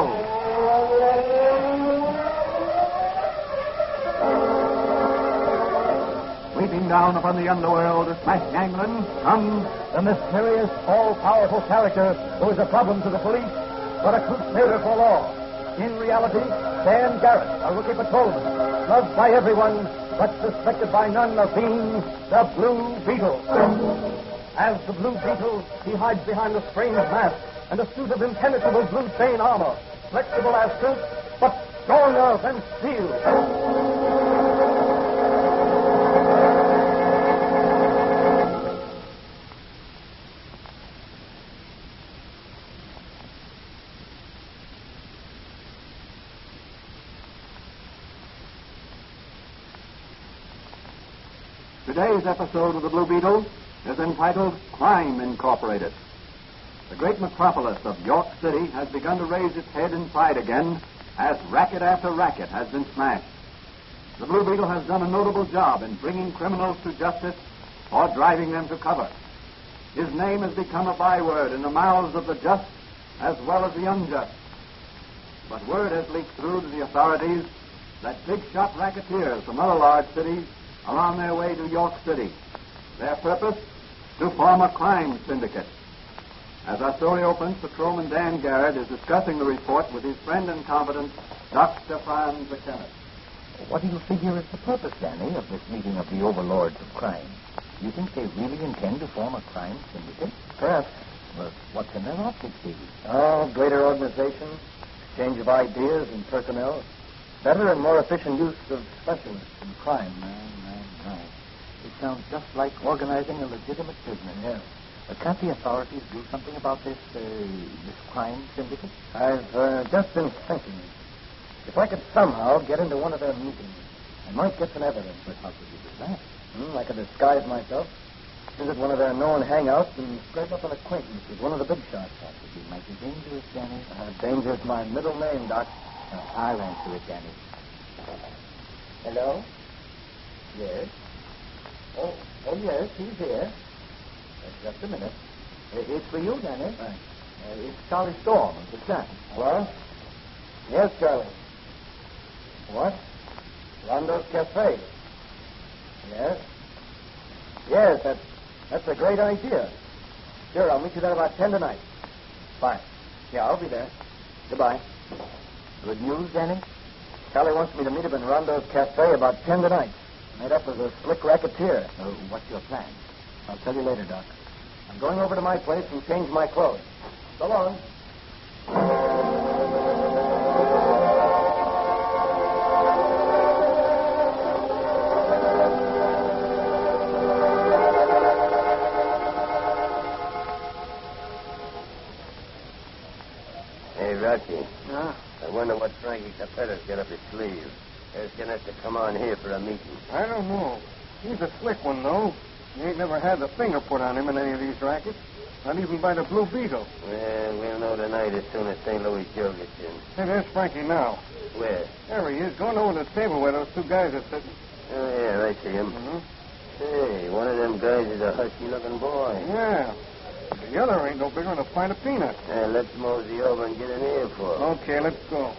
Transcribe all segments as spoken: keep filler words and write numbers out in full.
Sweeping down upon the underworld of smash gangland comes the mysterious, all-powerful character who is a problem to the police, but a crusader for law. In reality, Dan Garrett, a rookie patrolman, loved by everyone, but suspected by none of being the Blue Beetle. As the Blue Beetle, he hides behind a strange mask and a suit of impenetrable blue chain armor, flexible as silk, but stronger than steel. Today's episode of the Blue Beetle is entitled Crime Incorporated. The great metropolis of York City has begun to raise its head in pride again as racket after racket has been smashed. The Blue Beetle has done a notable job in bringing criminals to justice or driving them to cover. His name has become a byword in the mouths of the just as well as the unjust. But word has leaked through to the authorities that big-shot racketeers from other large cities are on their way to York City. Their purpose? To form a crime syndicate. As our story opens, Patrolman Dan Garrett is discussing the report with his friend and confidant, Doctor Franz McKenna. What do you figure is the purpose, Danny, of this meeting of the overlords of crime? Do you think they really intend to form a crime syndicate? Perhaps. Well, what's in their optics, Stevie? Oh, greater organization, exchange of ideas and personnel, better and more efficient use of specialists in crime. Man, man, man. It sounds just like organizing a legitimate business. Yes. But can't the authorities do something about this, uh, this crime syndicate? I've uh, just been thinking. If I could somehow get into one of their meetings, I might get some evidence. But how could you do that? Hmm, I could disguise myself, visit one of their known hangouts, and scrape up an acquaintance with one of the big shots. That would be mighty dangerous, Danny. Uh, danger's my middle name, Doc. Uh, I'll answer it, Danny. Hello? Yes? Oh, oh yes, he's here. Uh, just a minute. Uh, it's for you, Danny. Thanks. Uh, it's Charlie Storm of the Sun. Hello? Yes, Charlie. What? Rondo's Cafe. Yes? Yes, that's, that's a great idea. Sure, I'll meet you there about ten tonight. Fine. Yeah, I'll be there. Goodbye. Good news, Danny? Charlie wants me to meet him in Rondo's Cafe about ten tonight. Made up as a slick racketeer. Uh, what's your plan? I'll tell you later, Doc. I'm going over to my place and change my clothes. So long. Hey, Rocky. Huh? I wonder what Frankie Capetta's got up his sleeve. He's going to have to come on here for a meeting. I don't know. He's a slick one, though. He ain't never had the finger put on him in any of these rackets. Not even by the Blue Beetle. Well, we'll know tonight as soon as Saint Louis Joe gets in. Hey, there's Frankie now. Where? There he is, going over to the table where those two guys are sitting. Oh, yeah, I see him. Mm-hmm. Hey, one of them guys is a husky-looking boy. Yeah. The other ain't no bigger than a pint of peanuts. Uh, let's mosey over and get an earful. Okay, let's go.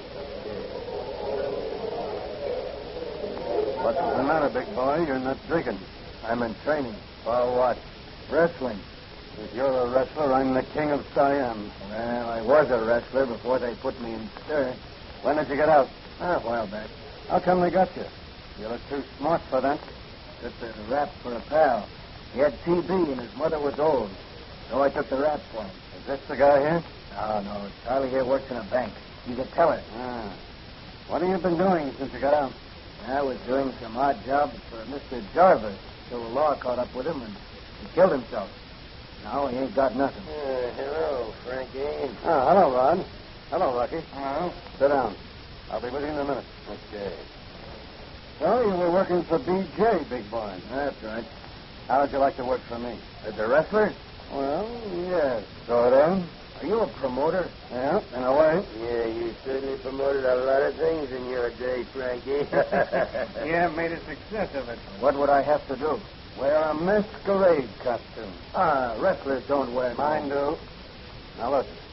What's the matter, big boy? You're not drinking. I'm in training. For what? Wrestling. If you're a wrestler, I'm the king of Siam. Well, I was a wrestler before they put me in stir. When did you get out? Ah, a while back. How come they got you? You look too smart for that. Just a rap for a pal. He had T B and his mother was old. So I took the rap for him. Is this the guy here? No, no. Charlie here works in a bank. He's a teller. Ah. What have you been doing since you got out? I was doing some odd jobs for Mister Jarvis till the law caught up with him and he killed himself. Now he ain't got nothing. Uh, hello, Frankie. Ah, hello, Rod. Hello, Rocky. Hello? Sit down. I'll be with you in a minute. Okay. So you were working for B J, big boy. That's right. How would you like to work for me? As a wrestler? Well, yes. Sort of. Are you a promoter? Yeah, in a way. Yeah, you certainly promoted a lot of things in your day, Frankie. Yeah, made a success of it. What would I have to do? Wear a masquerade costume. Ah, wrestlers don't wear... Mine do. Now, look.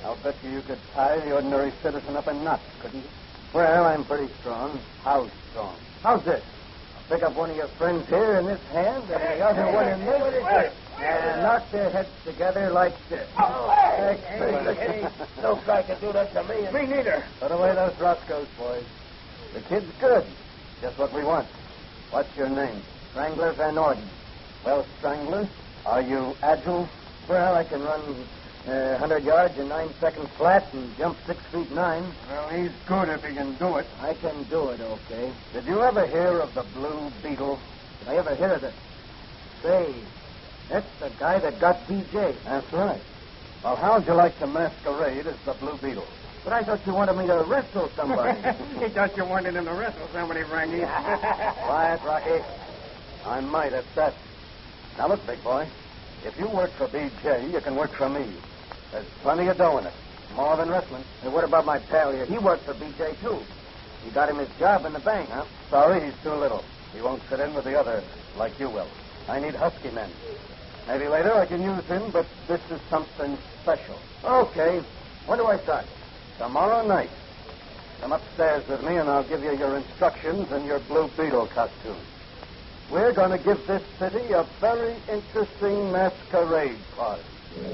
I'll bet you you could tie the ordinary citizen up in knots, couldn't you? Well, I'm pretty strong. How strong? How's this? I'll pick up one of your friends here in this hand and the other one in this, and knock their heads together like this. Hey, no guy can do that to me. Me neither. Put away those Roscoes, boys. The kid's good. Just what we want. What's your name? Strangler Van Orden. Well, Strangler, are you agile? Well, I can run uh, one hundred yards in nine seconds flat and jump six feet nine. Well, he's good if he can do it. I can do it, okay. Did you ever hear of the Blue Beetle? Did I ever hear of it? Say, that's the guy that got B J. That's right. Well, how'd you like to masquerade as the Blue Beetle? But I thought you wanted me to wrestle somebody. He thought you wanted him to wrestle somebody, Frankie. Quiet, Rocky. I might at that. Now, look, big boy. If you work for B J, you can work for me. There's plenty of dough in it. More than wrestling. And what about my pal here? He worked for B J, too. He got him his job in the bank, huh? Sorry, he's too little. He won't fit in with the others like you will. I need husky men. Maybe later I can use him, but this is something special. Okay. When do I start? Tomorrow night. Come upstairs with me, and I'll give you your instructions and your Blue Beetle costume. We're going to give this city a very interesting masquerade party.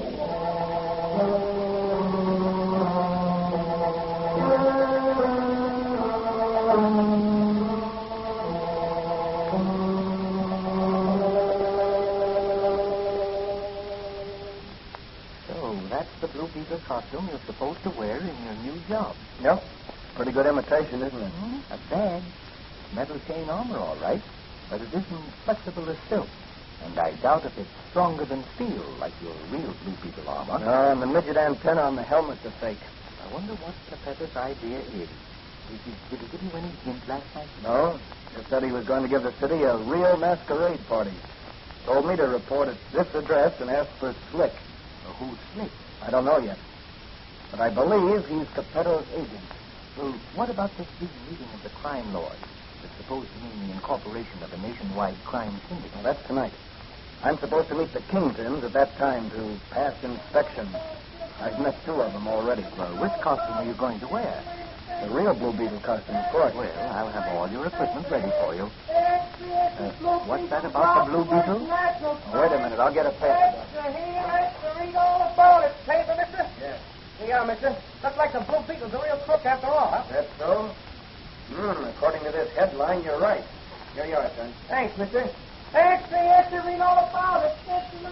So, that's the Blue Beetle costume you're supposed to wear in your new job. Yep. Pretty good imitation, isn't it? Mm-hmm. Not bad. Metal chain armor, all right. But it isn't flexible as silk. And I doubt if it's stronger than steel, like your real Blue Beetle armor. No, and the midget antenna on the helmet's a fake. I wonder what Capetto's idea is. Did he, did he give you any hint last night? No, just said he was going to give the city a real masquerade party. Told me to report at this address and ask for Slick. Well, who's Slick? I don't know yet. But I believe he's Capetto's agent. Well, what about this big meeting of the crime lords? It's supposed to mean the incorporation of a nationwide crime syndicate. Well, that's tonight. I'm supposed to meet the kingpins at that time to pass inspection. I've met two of them already. Well, which costume are you going to wear? The real Blue Beetle costume, of course. Well, I'll have all your equipment ready for you. Uh, what's that about the Blue Beetle? Oh, wait a minute. I'll get a paper. He likes to read all about it. Paper, mister? Yes. Yeah, mister. Looks like the Blue Beetle's a real crook after all, huh? That's so? Hmm, according to this headline, you're right. Here you are, son. Thanks, mister. Thanks, he has to read all about it.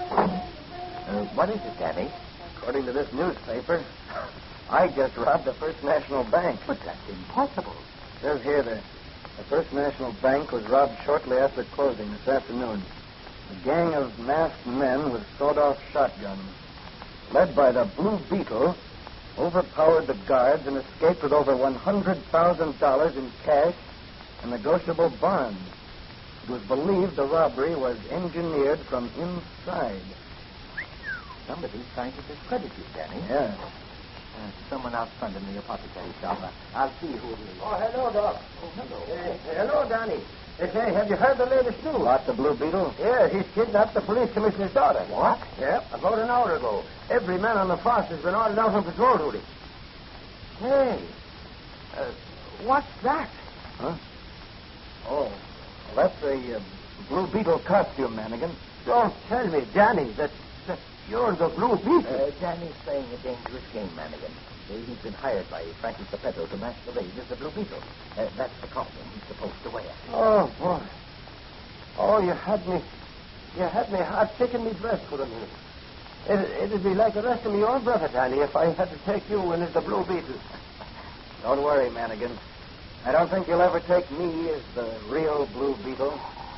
Uh, what is it, Danny? According to this newspaper, I just robbed the First National Bank. But that's impossible. It says here that the First National Bank was robbed shortly after closing this afternoon. A gang of masked men with sawed-off shotguns, led by the Blue Beetle, overpowered the guards and escaped with over one hundred thousand dollars in cash and negotiable bonds. It was believed the robbery was engineered from inside. Somebody's trying to discredit you, Danny. Yeah. Uh, someone out front in the apothecary shop. Uh, I'll see who it is. Oh, hello, Doc. Oh, hello. Uh, hello, Donnie. They say, have you heard the latest news? What, the Blue Beetle? Yeah, he's kidnapped the police commissioner's daughter. What? Yeah, about an hour ago. Every man on the force has been ordered out on patrol duty. Hey, uh, what's that? Huh? Oh, well, that's a uh, Blue Beetle costume, Manigan. Don't tell me, Danny, that, that you're the Blue Beetle. Uh, Danny's playing a dangerous game, Manigan. Uh, He's been hired by Frankie Capetto to masquerade as the Blue Beetle. Uh, that's the costume he's supposed to wear. Oh, boy. Oh, you had me. You had me heart sick in me breast for a minute. It, it'd be like arresting me own brother, Danny, if I had to take you in as the Blue Beetle. Don't worry, Manigan. I don't think you'll ever take me as the real Blue Beetle.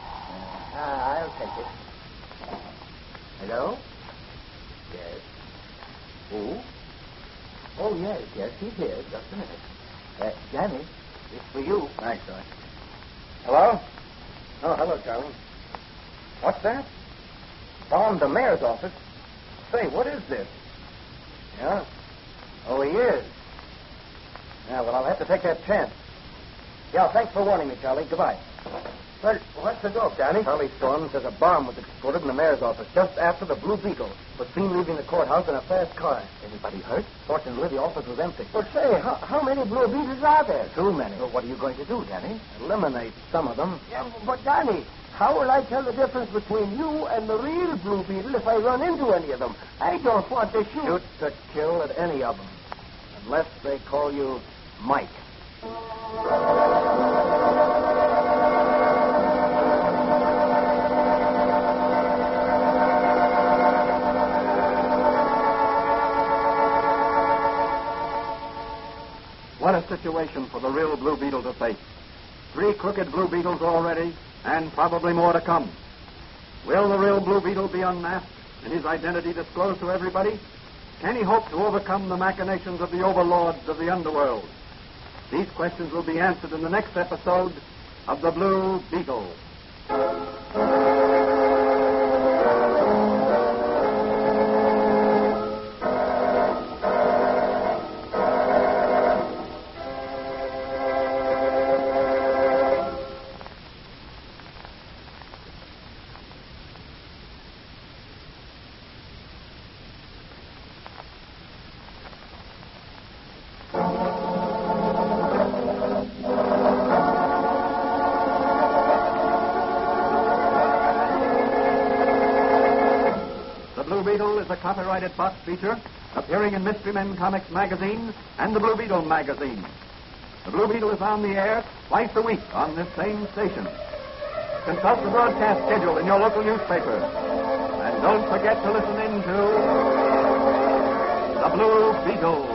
Ah, I'll take it. Hello? Yes. Who? Oh, yes, yes, he's here. Just a minute. Uh, Danny, it's for you. Thanks, Doc. Hello? Oh, hello, Charlie. What's that? Bombed the mayor's office? Say, what is this? Yeah? Oh, he is. Yeah, well, I'll have to take that chance. Yeah, thanks for warning me, Charlie. Goodbye. Well, what's the dope, Danny? Charlie Storm says a bomb was exploded in the mayor's office just after the Blue Beetle was seen leaving the courthouse in a fast car. Anybody hurt? Fortunately, the office was empty. Well, say, how, how many Blue Beetles are there? Too many. Well, what are you going to do, Danny? Eliminate some of them. Yeah, but, Danny, how will I tell the difference between you and the real Blue Beetle if I run into any of them? I don't want to shoot. Shoot to kill at any of them. Unless they call you Mike. What a situation for the real Blue Beetle to face. Three crooked Blue Beetles already, and probably more to come. Will the real Blue Beetle be unmasked and his identity disclosed to everybody? Can he hope to overcome the machinations of the overlords of the underworld? These questions will be answered in the next episode of The Blue Beetle. Is a copyrighted box feature appearing in Mystery Men Comics magazine and the Blue Beetle magazine. The Blue Beetle is on the air twice a week on this same station. Consult the broadcast schedule in your local newspaper. And don't forget to listen in to The Blue Beetle.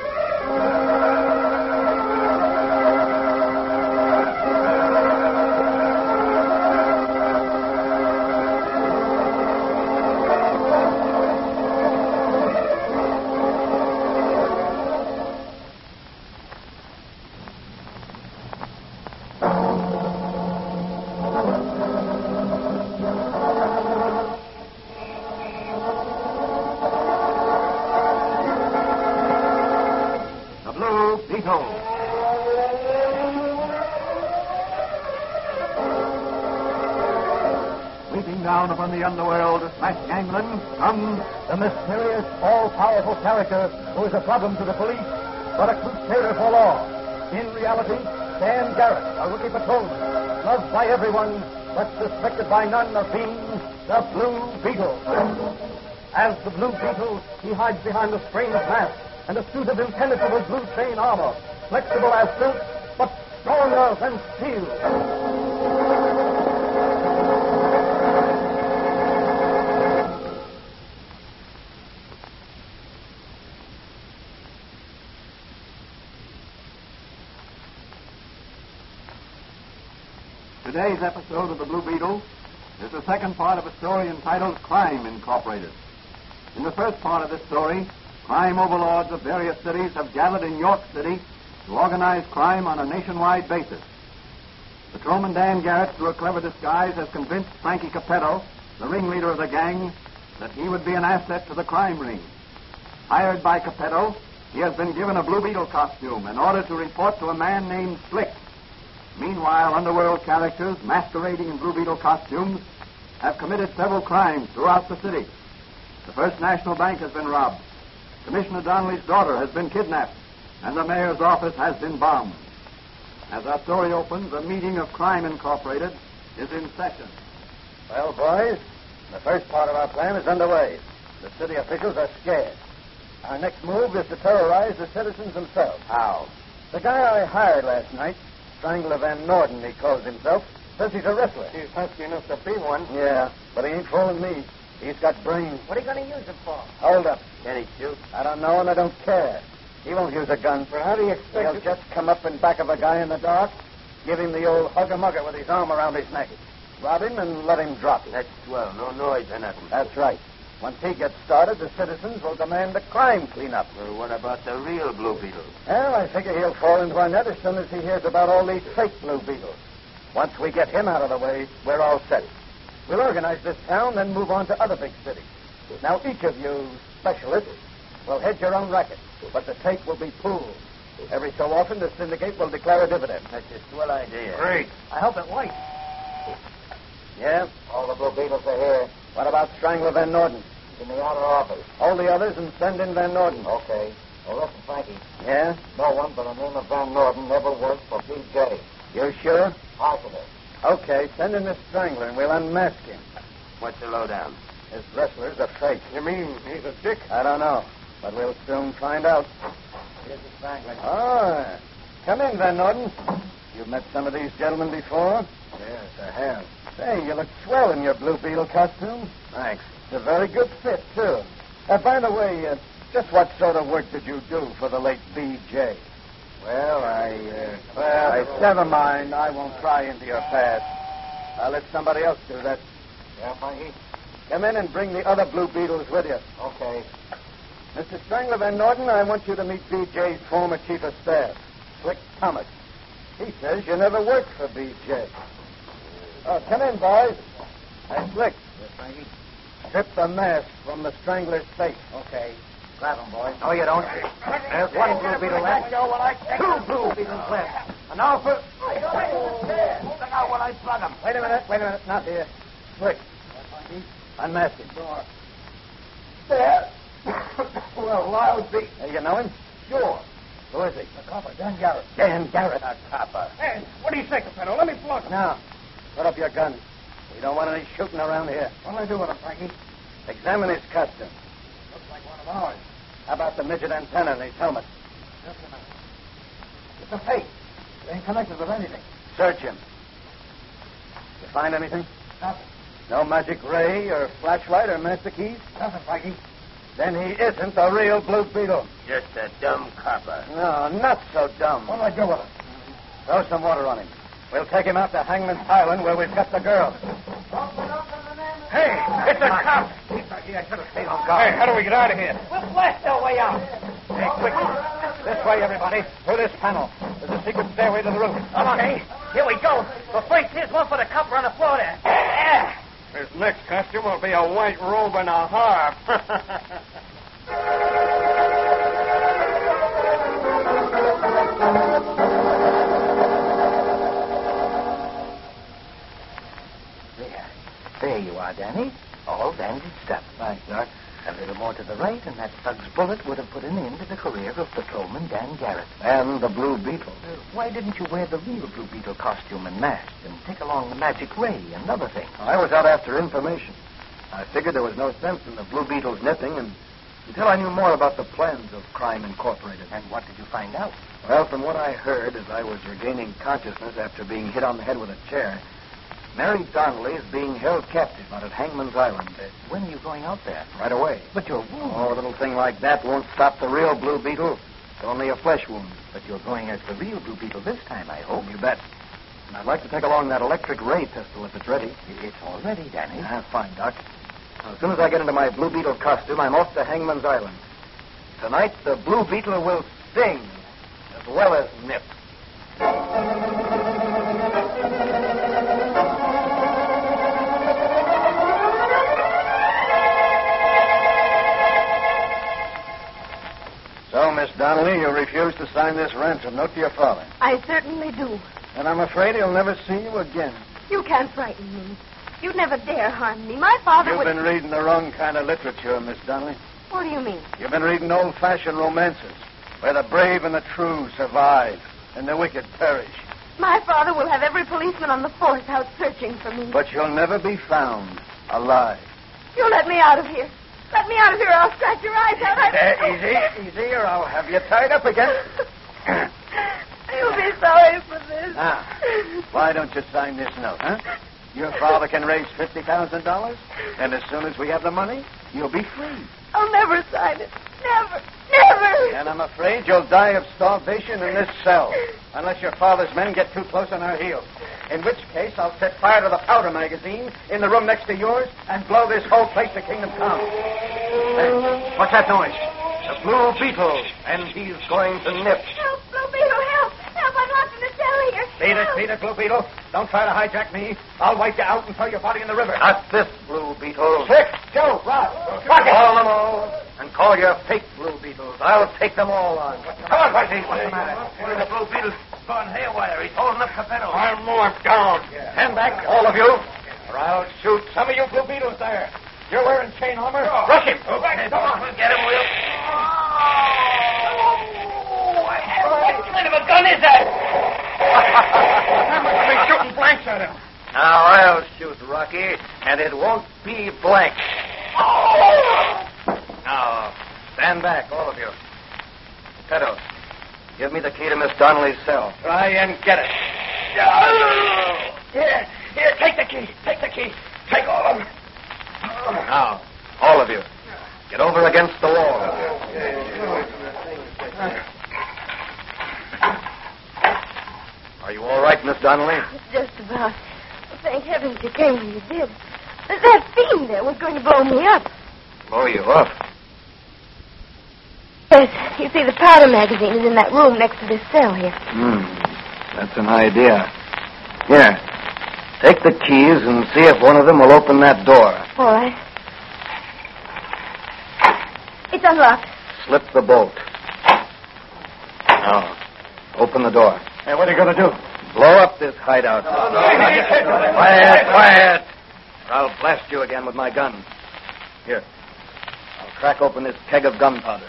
Sweeping down upon the underworld to smash gangland comes The mysterious, all-powerful character who is a problem to the police, but a crusader for law. In reality, Dan Garrett, a rookie patrolman, loved by everyone, but suspected by none of being the Blue Beetle. As the Blue Beetle, he hides behind a strange mask and a suit of impenetrable blue chain armor, flexible as silk, but stronger than steel. Today's episode of The Blue Beetle is the second part of a story entitled Crime Incorporated. In the first part of this story, crime overlords of various cities have gathered in York City to organize crime on a nationwide basis. Patrolman Dan Garrett, through a clever disguise, has convinced Frankie Capetto, the ringleader of the gang, that he would be an asset to the crime ring. Hired by Capetto, he has been given a Blue Beetle costume in order to report to a man named Slick. Meanwhile, underworld characters masquerading in Blue Beetle costumes have committed several crimes throughout the city. The First National Bank has been robbed. Commissioner Donnelly's daughter has been kidnapped, and the mayor's office has been bombed. As our story opens, a meeting of Crime Incorporated is in session. Well, boys, the first part of our plan is underway. The city officials are scared. Our next move is to terrorize the citizens themselves. How? The guy I hired last night, Strangler Van Norden, he calls himself, says he's a wrestler. He's husky enough to be one. Yeah, but he ain't fooling me. He's got brains. What are you going to use it for? Hold up. Can he shoot? I don't know, and I don't care. He won't use a gun. Well, how do you expect He'll it? just come up in back of a guy in the dark, give him the old hugger-mugger with his arm around his neck, rob him, and let him drop him. That's swell. No noise or nothing. That's right. Once he gets started, the citizens will demand a crime cleanup. Well, what about the real Blue Beetle? Well, I figure he'll fall into our net as soon as he hears about all these fake Blue Beetles. Once we get him out of the way, we're all set. We'll organize this town, then move on to other big cities. Now, each of you specialists will head your own racket, but the take will be pooled. Every so often, the syndicate will declare a dividend. That's a swell idea. Great. I hope it won't. Yeah? All the Blue Beetles are here. What about Strangler Van Norden? In the outer office. Hold the others and send in Van Norden. Okay. Well, listen, Frankie. Yeah? No one by the name of Van Norden ever worked for B J. You're sure? Positive. Okay, send in this Strangler and we'll unmask him. What's the lowdown? This wrestler's a fake. You mean he's a dick? I don't know, but we'll soon find out. Here's the Strangler. Oh, come in, Van Norden. You've met some of these gentlemen before? Yes, I have. Say, you look swell in your Blue Beetle costume. Thanks. It's a very good fit, too. Uh, by the way, uh, just what sort of work did you do for the late B J? Well, I, uh, well... I, never mind. I won't pry into your past. I'll let somebody else do that. Yeah, Frankie? Come in and bring the other Blue Beetles with you. Okay. Mister Strangler Van Norden, I want you to meet B J's former chief of staff, Slick Thomas. He says you never worked for B J. Oh, come in, boys. Hey, Slick. Yes, Frankie? Strip the mask from the Strangler's face. Okay. Grab him, boys. No, you don't. There's one Blue Beetle left. Two Blue Beetles left. And now for... Look out when I plug them. Wait a minute, wait a minute. Not here. Slick. Unmask him. There. Well, lousy. Hey, you know him? Sure. Who is he? The copper, Dan Garrett. Dan Garrett, a copper. Hey, what do you think, Pedro? Let me plug him. Now, put up your gun. We don't want any shooting around here. What'll I do with him, Frankie? Examine his costume. Looks like one of ours. How about the midget antenna and his helmet? Just a minute. It's a fake. It ain't connected with anything. Search him. You find anything? Nothing. No magic ray or flashlight or master keys? Nothing, Frankie. Then he isn't the real Blue Beetle. Just a dumb copper. No, not so dumb. What'll I do with him? Throw some water on him. We'll take him out to Hangman's Island where we've got the girl. Hey, it's a cop. I should have stayed on guard. Hey, how do we get out of here? We'll blast our way out. Hey, quick. This way, everybody. Through this panel. There's a secret stairway to the roof. Okay, here we go. But first, here's one for the copper on the floor there. Yeah. His next costume will be a white robe and a harp. There. There you are, Danny. All bandaged up. Thanks, Doc. A little more to the right, and that thug's bullet would have put an end to the career of Patrolman Dan Garrett. And the Blue Beetle. Uh, why didn't you wear the real Blue Beetle costume and mask and take along the magic ray and other things? I was out after information. I figured there was no sense in the Blue Beetle's nipping and until I knew more about the plans of Crime Incorporated. And what did you find out? Well, from what I heard as I was regaining consciousness after being hit on the head with a chair, Mary Donnelly is being held captive out at Hangman's Island. Uh, when are you going out there? Right away. But you're wounded. Oh, a little thing like that won't stop the real Blue Beetle. It's only a flesh wound. But you're going as the real Blue Beetle this time, I hope. You bet. And I'd like to take along that electric ray pistol if it's ready. It's all ready, Danny. Ah, fine, Doc. As soon as I get into my Blue Beetle costume, I'm off to Hangman's Island. Tonight, the Blue Beetle will sting as well as nip. So, Miss Donnelly, you refuse to sign this ransom note to your father. I certainly do. And I'm afraid he'll never see you again. You can't frighten me. You'd never dare harm me. My father You've would... been reading the wrong kind of literature, Miss Donnelly. What do you mean? You've been reading old-fashioned romances where the brave and the true survive and the wicked perish. My father will have every policeman on the force out searching for me. But you'll never be found alive. You let me out of here. Let me out of here or I'll scratch your eyes out. I... Uh, easy, easy, or I'll have you tied up again. You'll be sorry for this. Now, why don't you sign this note, huh? Your father can raise fifty thousand dollars, and as soon as we have the money, you'll be free. I'll never sign it. Never. Never. And I'm afraid you'll die of starvation in this cell, unless your father's men get too close on our heels. In which case, I'll set fire to the powder magazine in the room next to yours and blow this whole place to kingdom come. Hey, what's that noise? The Blue Beetle, and he's going to nip. Help, Blue Beetle, help. Help, I'm locked in the cell here. Beat it, Help. beat it, Blue Beetle. Don't try to hijack me. I'll wipe you out and throw your body in the river. Not this Blue Beetle. Slick, Joe, Rod, Pocket. call them all. And call your fake Blue Beetles. I'll take them all on. Come on, Whitey. What's the matter? One of the Blue Beetles gone haywire. He's holding up Capetto. I'm more down. Stand back, all of you. or I'll shoot some of you Blue Beetles there. You're wearing chain armor. Oh. Rush him. Okay, come on. Get him, Will. Oh, what kind of a gun is that? I must have been shooting blanks at him. Now I'll shoot, Rocky, and it won't be blank. Oh. Now, stand back, all of you. Petto, give me the key to Miss Donnelly's cell. Try and get it. Here, here, take the key. Take the key. Take all of them. Now, all of you, get over against the wall. Are you all right, Miss Donnelly? Just about. Thank heavens you came when you did. That, that fiend there was going to blow me up. Blow you up? Yes, you see, the powder magazine is in that room next to this cell here. Hmm, that's an idea. Here, take the keys and see if one of them will open that door. All right. It's unlocked. Slip the bolt. Now, open the door. Hey, what are you going to do? Blow up this hideout. Oh, no. Quiet, quiet. Or I'll blast you again with my gun. Here, I'll crack open this keg of gunpowder.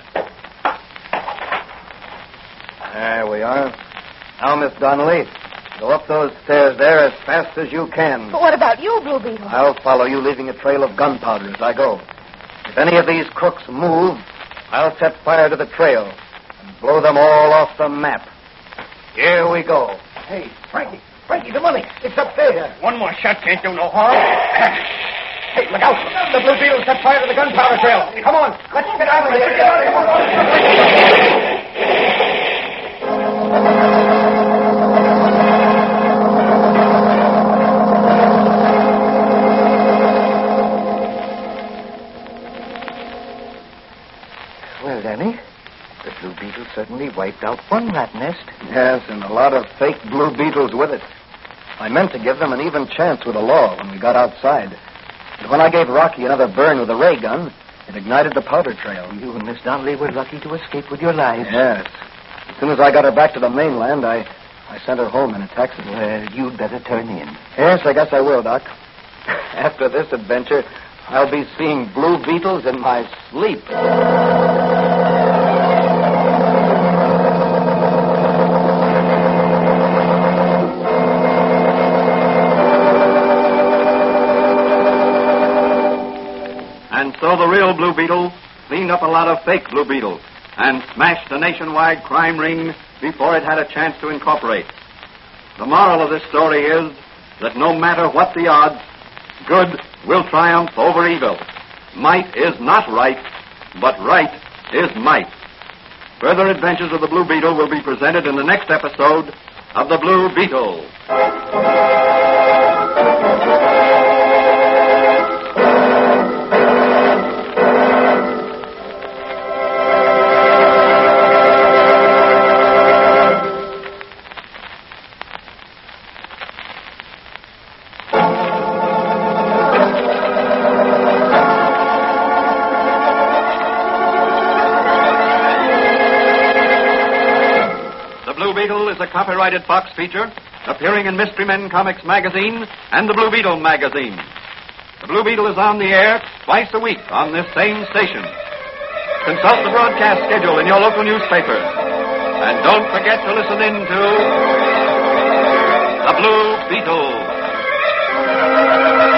There we are. Now, Miss Donnelly, go up those stairs there as fast as you can. But what about you, Blue Beetle? I'll follow you, leaving a trail of gunpowder as I go. If any of these crooks move, I'll set fire to the trail and blow them all off the map. Here we go. Hey, Frankie, Frankie, the money. It's up there. One more shot can't do no harm. Hey, look out. The Blue Beetle set fire to the gunpowder trail. Come on. Let's get out of here. Get out of Well, Danny, the Blue Beetle certainly wiped out one rat nest. Yes, and a lot of fake Blue Beetles with it. I meant to give them an even chance with the law when we got outside. But when I gave Rocky another burn with a ray gun, it ignited the powder trail. You and Miss Donnelly were lucky to escape with your lives. Yes. As soon as I got her back to the mainland, I, I sent her home in a taxi. Well, you'd better turn in. Yes, I guess I will, Doc. After this adventure, I'll be seeing Blue Beetles in my sleep. And so the real Blue Beetle cleaned up a lot of fake Blue Beetles and smashed a nationwide crime ring before it had a chance to incorporate. The moral of this story is that no matter what the odds, good will triumph over evil. Might is not right, but right is might. Further adventures of the Blue Beetle will be presented in the next episode of The Blue Beetle. Is a copyrighted Fox feature appearing in Mystery Men Comics magazine and the Blue Beetle magazine. The Blue Beetle is on the air twice a week on this same station. Consult the broadcast schedule in your local newspaper. And don't forget to listen in to The Blue Beetle.